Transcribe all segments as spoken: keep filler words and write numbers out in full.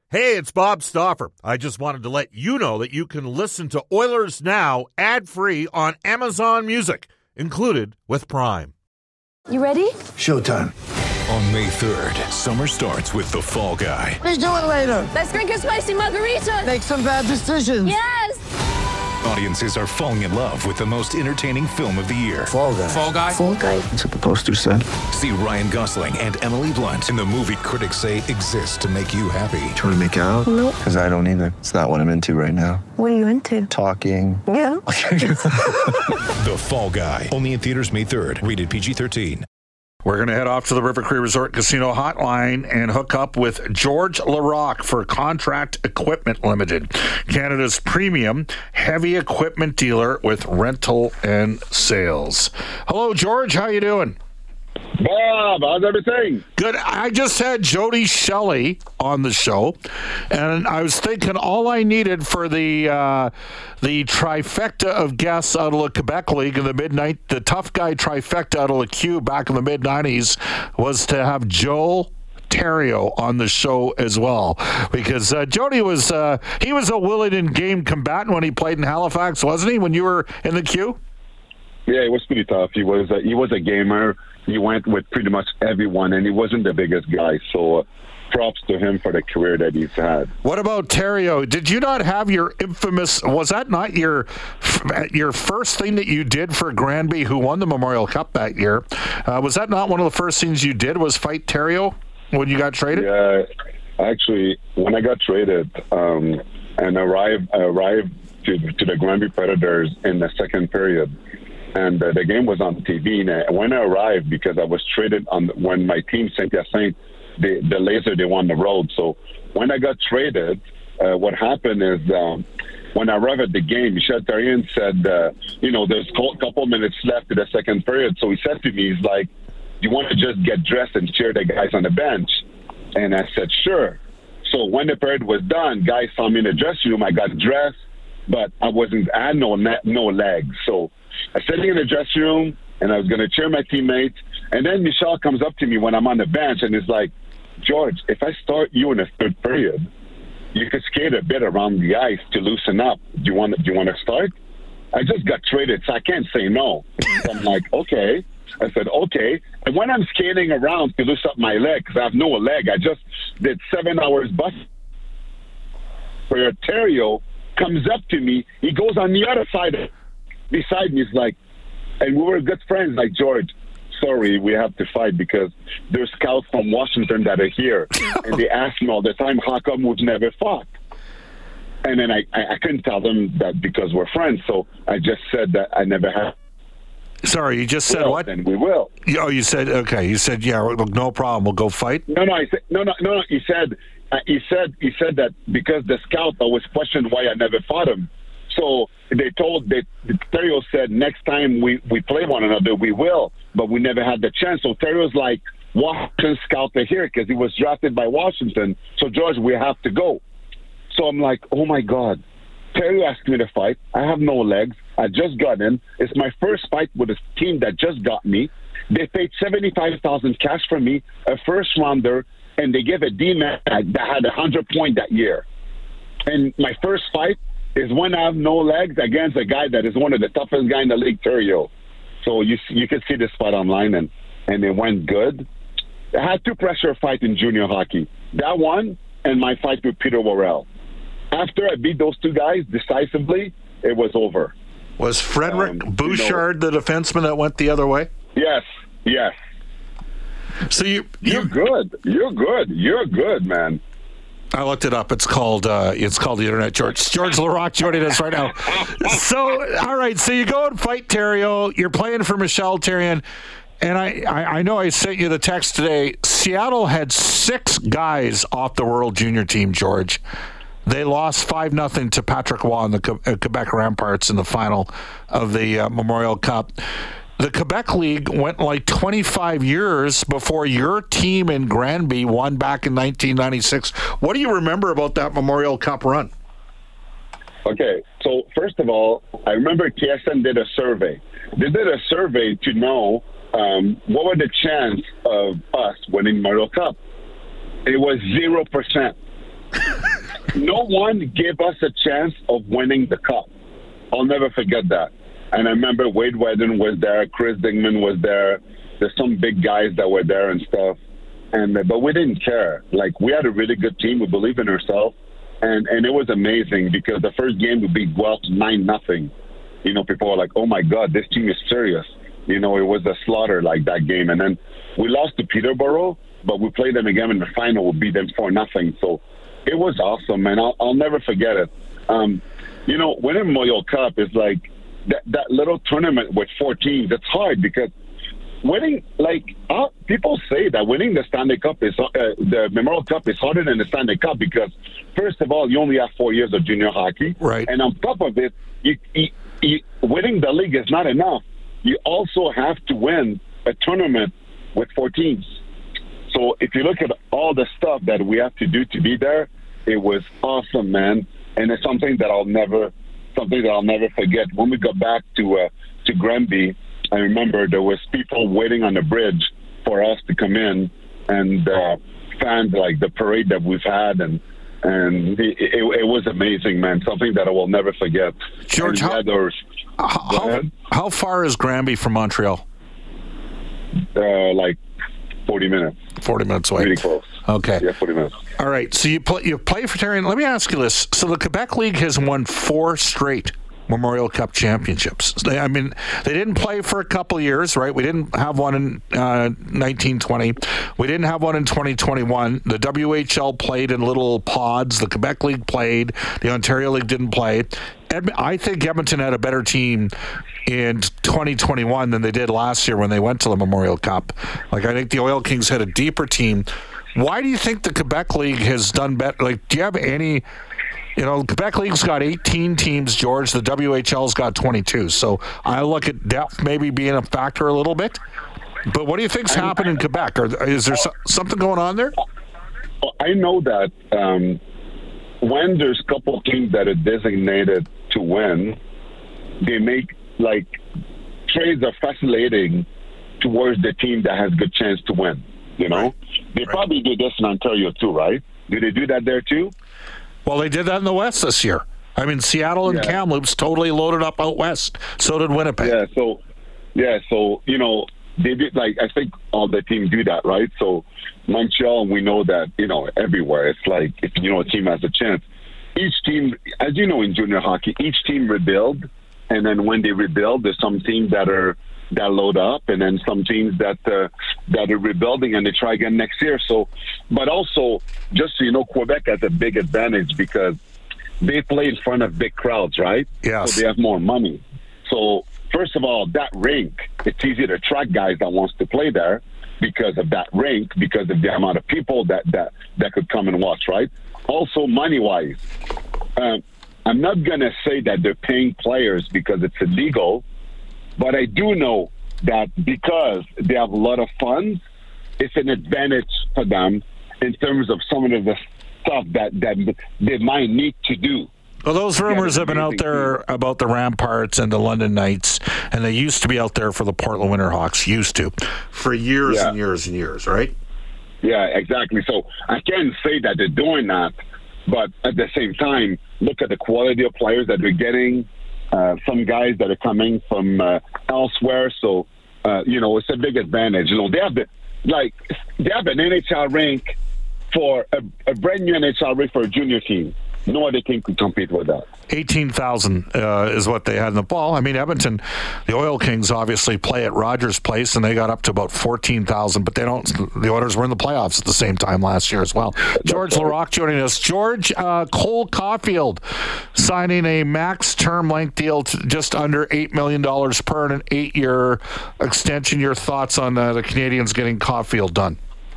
Hey, it's Bob Stauffer. I just wanted to let you know that you can listen to Oilers Now ad-free on Amazon Music, included with Prime. You ready? Showtime. On May third, summer starts with The Fall Guy. Let's do it later. Let's drink a spicy margarita. Make some bad decisions. Yes! Audiences are falling in love with the most entertaining film of the year. Fall Guy. Fall Guy? Fall Guy. That's what the poster said. See Ryan Gosling and Emily Blunt in the movie critics say exists to make you happy. Trying to make it out? Nope. Because I don't either. It's not what I'm into right now. What are you into? Talking. Yeah. The Fall Guy. Only in theaters May third. Rated P G thirteen. We're going to head off to the River Cree Resort Casino hotline and hook up with George Larocque for Contract Equipment Limited, Canada's premium heavy equipment dealer with rental and sales. Hello, George. How you doing? Bob, how's everything? Good. I just had Jody Shelley on the show, and I was thinking all I needed for the uh, the trifecta of guests out of the Quebec League in the mid-night, the tough guy trifecta out of the Q back in the mid-nineties, was to have Joel Theriault on the show as well, because uh, Jody was uh, he was a willing and game combatant when he played in Halifax, wasn't he? When you were in the Q? Yeah, it was pretty tough. He was a, he was a gamer. He went with pretty much everyone, and he wasn't the biggest guy. So, uh, props to him for the career that he's had. What about Theriault? Did you not have your infamous? Was that not your your first thing that you did for Granby, who won the Memorial Cup that year? Uh, was that not one of the first things you did? Was fight Theriault when you got traded? Yeah, actually, when I got traded um, and arrived arrived to to the Granby Predators in the second period. And uh, the game was on T V. And when I arrived, because I was traded on when my team, Saint-Hyacinthe, the, the Laser, they won the road. So when I got traded, uh, what happened is um, when I arrived at the game, Michel Therrien said, uh, you know, there's a couple minutes left to the second period. So he said to me, he's like, you want to just get dressed and cheer the guys on the bench? And I said, sure. So when the period was done, guys saw me in the dressing room. I got dressed, but I wasn't, I had no, no legs. So I was sitting in the dressing room, and I was going to cheer my teammates. And then Michel comes up to me when I'm on the bench, and is like, George, if I start you in the third period, you could skate a bit around the ice to loosen up. Do you want? Do you want to start? I just got traded, so I can't say no. So I'm like, okay. I said, okay. And when I'm skating around to loosen up my leg, because I have no leg, I just did seven hours bus. Where Theriault comes up to me, he goes on the other side of beside me, is like, and we were good friends, like, George, sorry, we have to fight because there's scouts from Washington that are here. And they ask me all the time, how come we've never fought? And then I, I, I couldn't tell them that because we're friends. So I just said that I never have. Sorry, you just said well, what? Then we will. Oh, you said, okay. You said, yeah, look, no problem. We'll go fight? No, no, I said, no, no, no, no. He said, uh, he said, he said that because the scout always questioned why I never fought him. So they told that Theriault said next time we, we play one another, we will, but we never had the chance. So Theriault's like, Washington scout are here because he was drafted by Washington. So, George, we have to go. So I'm like, oh, my God. Theriault asked me to fight. I have no legs. I just got in. It's my first fight with a team that just got me. They paid seventy-five thousand dollars cash for me, a first rounder, and they gave a D-man that had one hundred points that year. And my first fight is when I have no legs against a guy that is one of the toughest guys in the league, Theriault. So you you can see this fight online, and, and it went good. I had two pressure fights in junior hockey. That one and my fight with Peter Worrell. After I beat those two guys decisively, it was over. Was Frederick um, Bouchard you know, the defenseman that went the other way? Yes, yes. So you, you You're good. You're good. You're good, man. I looked it up. It's called uh, it's called the Internet. George George Larocque joining us right now. So, all right. So you go and fight Theriault. You're playing for Michel Therrien. And I, I, I know I sent you the text today. Seattle had six guys off the World Junior team, George. They lost five nothing to Patrick Roy and the Quebec Ramparts in the final of the uh, Memorial Cup. The Quebec League went like twenty-five years before your team in Granby won back in nineteen ninety-six. What do you remember about that Memorial Cup run? Okay, so first of all, I remember T S N did a survey. They did a survey to know um, what were the chance of us winning Memorial Cup. It was zero percent. no one gave us a chance of winning the cup. I'll never forget that. And I remember Wade Wedden was there, Chris Dingman was there. There's some big guys that were there and stuff. And but we didn't care. Like, we had a really good team. We believed in ourselves. And and it was amazing because the first game we beat Guelph nine nothing. You know, people were like, oh, my God, this team is serious. You know, it was a slaughter like that game. And then we lost to Peterborough, but we played them again in the final. We beat them four nothing. So it was awesome, man. I'll, I'll never forget it. Um, you know, winning Memorial Cup is like that, that little tournament with four teams. It's hard because winning, like, uh, people say that winning the Stanley Cup is, uh, the Memorial Cup is harder than the Stanley Cup because, first of all, you only have four years of junior hockey. Right. And on top of it, you, you, you, winning the league is not enough. You also have to win a tournament with four teams. So if you look at all the stuff that we have to do to be there, it was awesome, man. And it's something that I'll never, something that I'll never forget. When we got back to uh, to Granby, I remember there was people waiting on the bridge for us to come in and uh, fan like the parade that we've had, and and it, it, it was amazing, man. Something that I will never forget. George, how, those, how, how far is Granby from Montreal? Uh, like forty minutes. Forty minutes away. Really close. Okay. Yeah, forty minutes. All right. So you play you play for Tarion. Let me ask you this. So the Quebec League has won four straight Memorial Cup championships. They, I mean, they didn't play for a couple of years, right? We didn't have one in uh, nineteen twenty. We didn't have one in twenty twenty-one. The W H L played in little pods. The Quebec League played. The Ontario League didn't play. Edm- I think Edmonton had a better team in twenty twenty-one than they did last year when they went to the Memorial Cup. Like, I think the Oil Kings had a deeper team. Why do you think the Quebec League has done better? Like, do you have any... You know, Quebec League's got eighteen teams, George. The W H L's got twenty-two. So I look at depth maybe being a factor a little bit. But what do you think's happened in Quebec? Or is there so, something going on there? I know that um, when there's a couple of teams that are designated to win, they make, like, trades are fascinating towards the team that has good chance to win, you know? Right. They right. probably do this in Ontario too, right? Do they do that there too? Well, they did that in the West this year. I mean, Seattle and yeah. Kamloops totally loaded up out West. So did Winnipeg. Yeah, so, yeah, so you know, they did, like, I think all the teams do that, right? So Montreal, we know that, you know, everywhere. It's like, if, you know, a team has a chance. Each team, as you know, in junior hockey, each team rebuild. And then when they rebuild, there's some teams that are that load up, and then some teams that uh, that are rebuilding and they try again next year. So, but also, just so you know, Quebec has a big advantage because they play in front of big crowds, right? Yes. So they have more money. So first of all, that rink, it's easier to attract guys that wants to play there because of that rink, because of the amount of people that that that could come and watch, right? Also, money wise, um, I'm not gonna say that they're paying players because it's illegal. But I do know that because they have a lot of funds, it's an advantage for them in terms of some of the stuff that, that they might need to do. Well, those rumors have been out there about the Ramparts and the London Knights, and they used to be out there for the Portland Winterhawks, used to, for years yeah. and years and years, right? Yeah, exactly. So I can't say that they're doing that, but at the same time, look at the quality of players that they're getting. Uh, some guys that are coming from uh, elsewhere, so uh, you know it's a big advantage. You know they have the like they have an N H L rink for a, a brand new N H L rink for a junior team. No other team could compete with that. eighteen thousand uh, is what they had in the ball. I mean, Edmonton, the Oil Kings obviously play at Rogers Place, and they got up to about fourteen thousand, but they don't. The Oilers were in the playoffs at the same time last year as well. George Larocque joining us. George, uh, Cole Caulfield signing a max term length deal to just under eight million dollars per and an eight-year extension. Your thoughts on uh, the Canadians getting Caulfield done?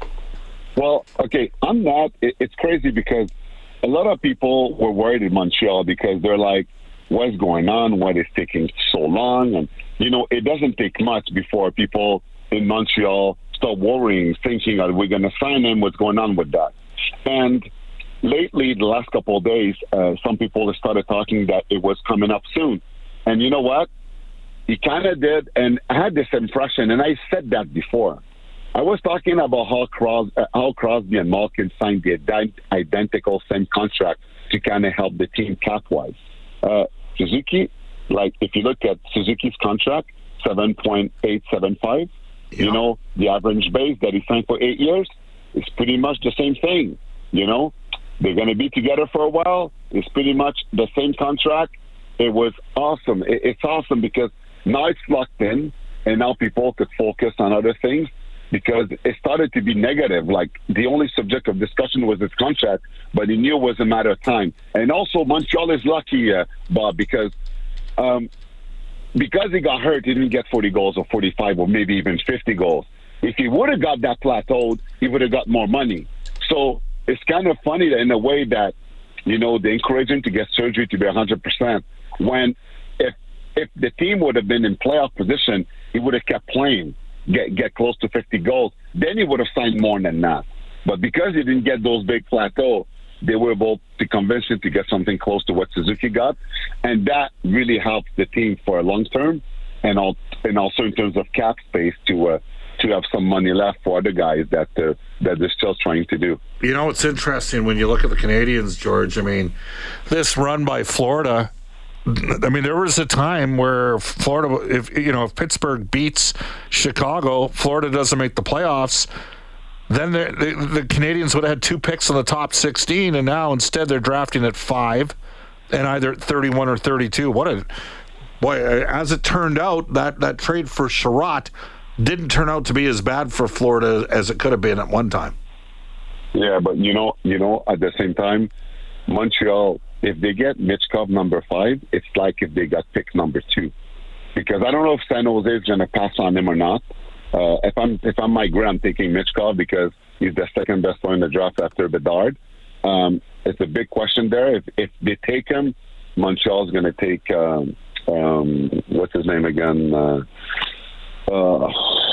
Well, okay, on that, it, it's crazy because a lot of people were worried in Montreal because they're like, what's going on? Why is taking so long? And, you know, it doesn't take much before people in Montreal start worrying, thinking, are we going to sign him? What's going on with that? And lately, the last couple of days, uh, some people have started talking that it was coming up soon. And you know what? He kind of did. And I had this impression, and I said that before. I was talking about how, Cros- uh, how Crosby and Malkin signed the ident- identical same contract to kind of help the team cap-wise. Uh, Suzuki, like if you look at Suzuki's contract, seven point eight seven five, yeah. you know, the average base that he signed for eight years is pretty much the same thing, you know. They're going to be together for a while. It's pretty much the same contract. It was awesome. It, it's awesome because now it's locked in, and now people could focus on other things because it started to be negative. Like the only subject of discussion was his contract, but he knew it was a matter of time. And also Montreal is lucky, uh, Bob, because um, because he got hurt, he didn't get forty goals or forty-five or maybe even fifty goals. If he would have got that plateaued, he would have got more money. So it's kind of funny that in a way that, you know, they encourage him to get surgery to be one hundred percent when if if the team would have been in playoff position, he would have kept playing, get get close to fifty goals. Then he would have signed more than that. But because he didn't get those big plateaux, they were able to convince him to get something close to what Suzuki got. And that really helped the team for a long term and, all, and also in terms of cap space to uh, to have some money left for other guys that, uh, that they're still trying to do. You know, it's interesting when you look at the Canadians, George. I mean, this run by Florida, I mean, there was a time where Florida, if you know, if Pittsburgh beats Chicago, Florida doesn't make the playoffs, then the, the, the Canadians would have had two picks in the top sixteen, and now instead they're drafting at five and either thirty-one or thirty-two. What a boy! As it turned out, that, that trade for Sherratt didn't turn out to be as bad for Florida as it could have been at one time. Yeah, but you know, you know, at the same time, Montreal, if they get Michkov number five, it's like if they got pick number two, because I don't know if San Jose is going to pass on him or not. Uh, if I'm if I'm Mike Gray, I'm taking Michkov because he's the second best one in the draft after Bedard. Um, it's a big question there. If if they take him, Montreal's going to take um, um, what's his name again? Uh, uh,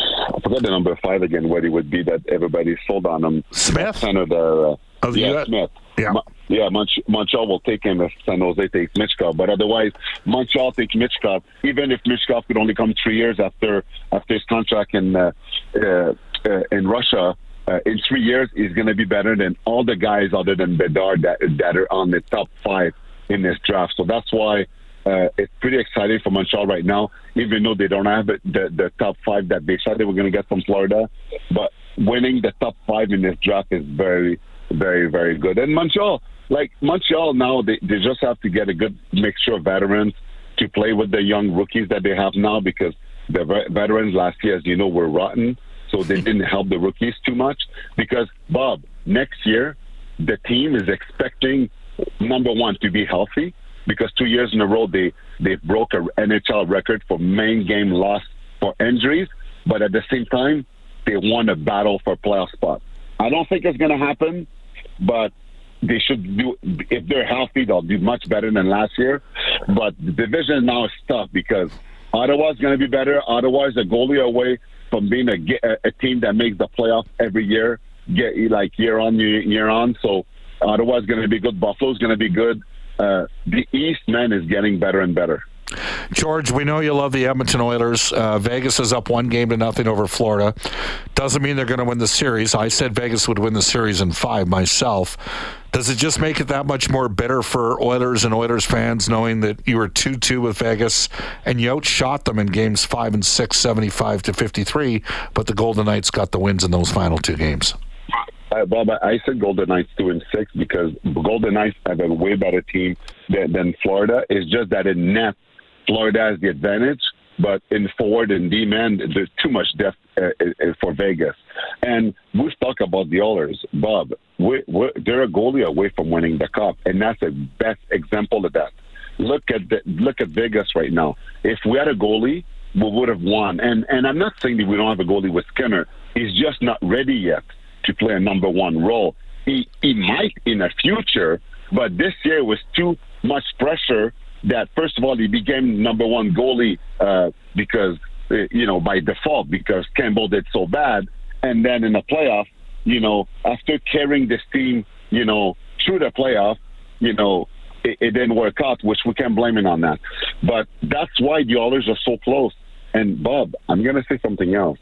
I forgot the number five again. What he would be that everybody sold on him. Smith. Center there. Uh, oh, yeah, yeah, Smith. Yeah. Yeah, Mont- Montreal will take him if San Jose takes Michkov. But otherwise, Montreal takes Michkov, even if Michkov could only come three years after after his contract in uh, uh, uh, in Russia. Uh, in three years, he's going to be better than all the guys other than Bedard that, that are on the top five in this draft. So that's why uh, it's pretty exciting for Montreal right now, even though they don't have the, the, the top five that they said they were going to get from Florida. But winning the top five in this draft is very, very, very good. And Montreal, like Montreal now, they, they just have to get a good mixture of veterans to play with the young rookies that they have now, because the veterans last year, as you know, were rotten. So they didn't help the rookies too much. Because, Bob, next year, the team is expecting, number one, to be healthy, because two years in a row they, they broke an N H L record for main game loss for injuries. But at the same time, they won a battle for playoff spot. I don't think it's going to happen, but they should do, if they're healthy, they'll do much better than last year. But the division now is tough because Ottawa's going to be better. Ottawa is a goalie away from being a, a team that makes the playoff every year, get like year on, year, year on. So Ottawa's going to be good. Buffalo's going to be good. Uh, the East, man, is getting better and better. George, we know you love the Edmonton Oilers. Uh, Vegas is up one game to nothing over Florida. Doesn't mean they're going to win the series. I said Vegas would win the series in five myself. Does it just make it that much more bitter for Oilers and Oilers fans knowing that you were two two with Vegas and you outshot them in games five and six, seventy-five to fifty-three, but the Golden Knights got the wins in those final two games? Uh, Bob, I said Golden Knights two and six because Golden Knights have a way better team than, than Florida. It's just that in net, Florida has the advantage, but in forward and D-man, there's too much depth uh, uh, for Vegas. And we've talked about the Oilers, Bob. We're, we're, they're a goalie away from winning the cup, and that's the best example of that. Look at the, look at Vegas right now. If we had a goalie, we would have won. And and I'm not saying that we don't have a goalie with Skinner. He's just not ready yet to play a number one role. He he might in the future, but this year was too much pressure that, first of all, he became number one goalie uh, because, uh, you know, by default, because Campbell did so bad. And then in the playoff, you know, after carrying this team, you know, through the playoff, you know, it, it didn't work out, which we can't blame him on that. But that's why the Oilers are so close. And, Bob, I'm going to say something else, that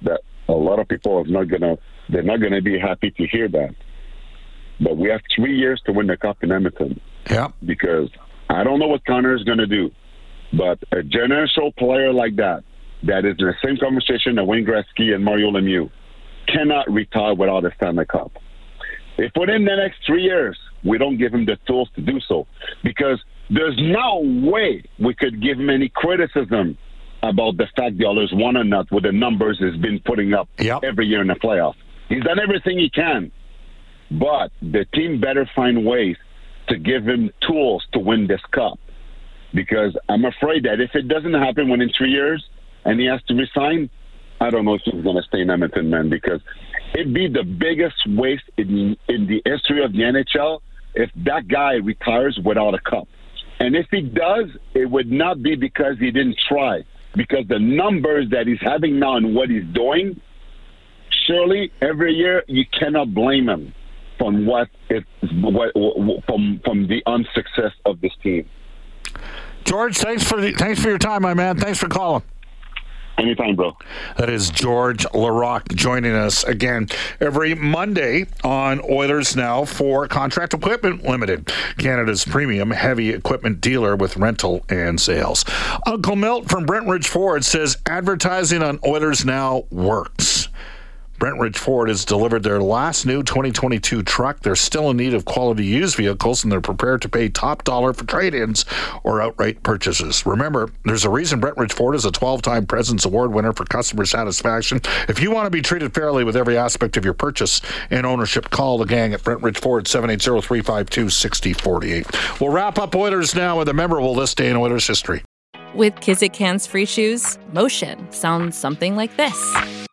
a lot of people are not gonna they're not gonna be happy to hear that. But we have three years to win the cup in Edmonton. Yeah. Because I don't know what Connor is gonna do, but a generational player like that, that is in the same conversation that Wayne Gretzky and Mario Lemieux, cannot retire without a Stanley Cup. If within the next three years we don't give him the tools to do so, because there's no way we could give him any criticism about the fact the Oilers won or not with the numbers he's been putting up yep. every year in the playoffs. He's done everything he can, but the team better find ways to give him tools to win this cup, because I'm afraid that if it doesn't happen within three years and he has to resign, I don't know if he's going to stay in Edmonton, man, because it'd be the biggest waste in, in the history of the N H L if that guy retires without a cup. And if he does, it would not be because he didn't try, because the numbers that he's having now and what he's doing, surely every year you cannot blame him from what it what, from from the unsuccess of this team. George, thanks for the, thanks for your time, my man. Thanks for calling. Anytime, bro. That is George Laraque joining us again every Monday on Oilers Now for Contract Equipment Limited, Canada's premium heavy equipment dealer with rental and sales. Uncle Milt from Brentridge Ford says advertising on Oilers Now works. Brentridge Ford has delivered their last new twenty twenty-two truck. They're still in need of quality used vehicles, and they're prepared to pay top dollar for trade-ins or outright purchases. Remember, there's a reason Brentridge Ford is a twelve-time President's Award winner for customer satisfaction. If you want to be treated fairly with every aspect of your purchase and ownership, call the gang at Brentridge Ford, seven eight zero, three five two, six zero four eight. We'll wrap up Oilers Now with a memorable this day in Oilers history. With Kizik hands-free shoes, motion sounds something like this.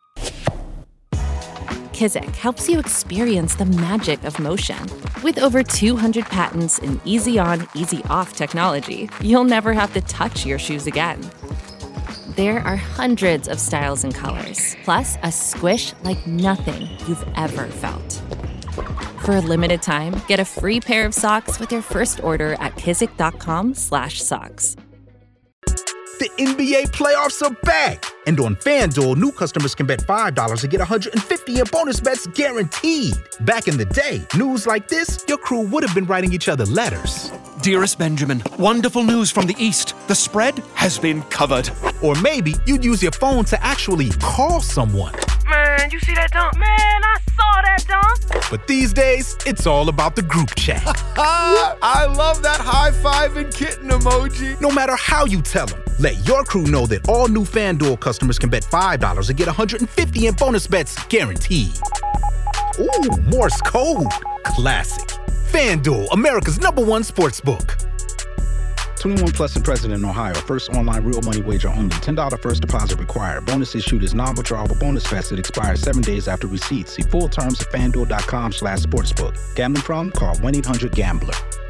Kizik helps you experience the magic of motion. With over two hundred patents and easy-on, easy-off technology, you'll never have to touch your shoes again. There are hundreds of styles and colors, plus a squish like nothing you've ever felt. For a limited time, get a free pair of socks with your first order at kizik.com slash socks. The N B A playoffs are back. And on FanDuel, new customers can bet five dollars and get one hundred fifty in bonus bets guaranteed. Back in the day, news like this, your crew would have been writing each other letters. Dearest Benjamin, wonderful news from the East. The spread has been covered. Or maybe you'd use your phone to actually call someone. Man, you see that dunk? Man, I saw that dunk. But these days, it's all about the group chat. I love that high five and kitten emoji. No matter how you tell them, let your crew know that all new FanDuel customers can bet five dollars and get one hundred fifty in bonus bets guaranteed. Ooh, Morse code. Classic. FanDuel, America's number one sportsbook. twenty-one plus and present in Ohio. First online real money wager only. ten dollars first deposit required. Bonus issued is non-withdrawable bonus vest that expires seven days after receipt. See full terms at FanDuel.com slash sportsbook. Gambling problem? Call one eight hundred gambler.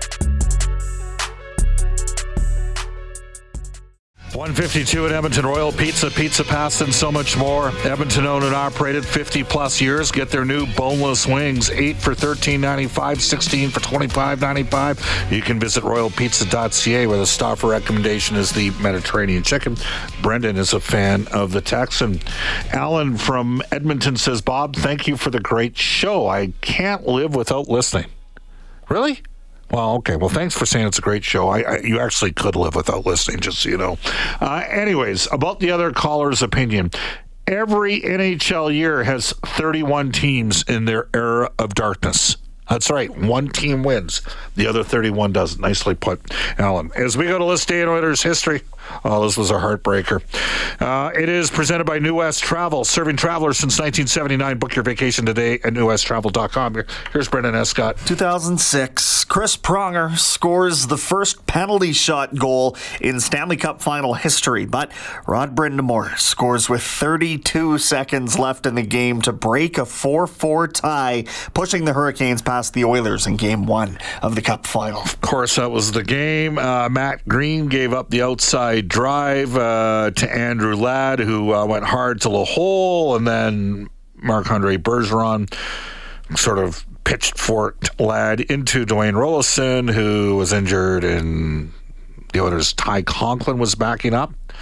one fifty-two at Edmonton. Royal Pizza, Pizza Pasta, and so much more. Edmonton owned and operated fifty plus years. Get their new boneless wings, eight for thirteen ninety-five, sixteen for twenty-five ninety-five. You can visit royal pizza dot c a, where the stopper recommendation is the Mediterranean chicken. Brendan is a fan of the Texan. Alan from Edmonton says, Bob, thank you for the great show. I can't live without listening. Really? Well, okay. Well, thanks for saying it's a great show. I, I you actually could live without listening, just so you know. Uh, anyways, about the other caller's opinion. Every N H L year has thirty-one teams in their era of darkness. That's right. One team wins. The other thirty-one doesn't. Nicely put, Alan. As we go to List Day in Oilers history, oh, this was a heartbreaker. Uh, it is presented by New West Travel, serving travelers since nineteen seventy-nine. Book your vacation today at new west travel dot com. Here, here's Brendan Escott. two thousand six, Chris Pronger scores the first penalty shot goal in Stanley Cup final history, but Rod Brind'Amour scores with thirty-two seconds left in the game to break a four four tie, pushing the Hurricanes past the Oilers in game one of the Cup final. Of course, that was the game. Uh, Matt Green gave up the outside drive uh, to Andrew Ladd, who uh, went hard to the hole, and then Marc-Andre Bergeron sort of pitched forked Ladd into Dwayne Roloson, who was injured, and the Oilers' Ty Conklin was backing up.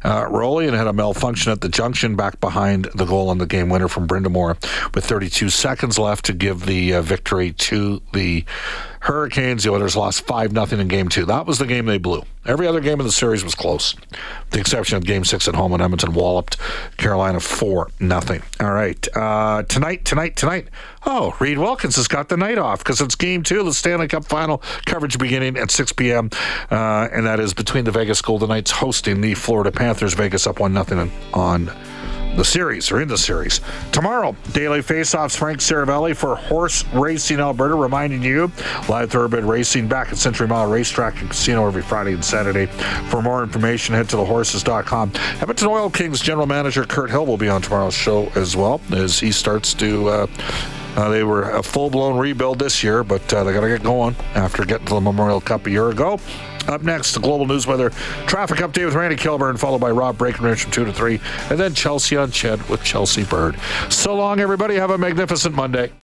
uh, Rowley and had a malfunction at the junction back behind the goal on the game winner from Brind'Amour with thirty-two seconds left to give the uh, victory to the Hurricanes. The Oilers lost five nothing in game two. That was the game they blew. Every other game in the series was close, with the exception of game six at home when Edmonton walloped Carolina four nothing. All right. Uh, tonight, tonight, tonight. Oh, Reed Wilkins has got the night off because it's game two, the Stanley Cup final coverage beginning at six p.m. Uh, and that is between the Vegas Golden Knights hosting the Florida Panthers. Vegas up one nothing on the series, or in the series. Tomorrow, Daily Faceoffs, Frank Saravelli for Horse Racing Alberta, reminding you, live thoroughbred racing back at Century Mile Racetrack and Casino every Friday and Saturday. For more information, head to the horses dot com. Edmonton Oil Kings General Manager Kurt Hill will be on tomorrow's show as well, as he starts to... Uh, Uh, they were a full-blown rebuild this year, but uh, they got to get going after getting to the Memorial Cup a year ago. Up next, the Global News Weather Traffic Update with Randy Kilburn, followed by Rob Breckenridge from two to three, and then Chelsea on Ched with Chelsea Bird. So long, everybody. Have a magnificent Monday.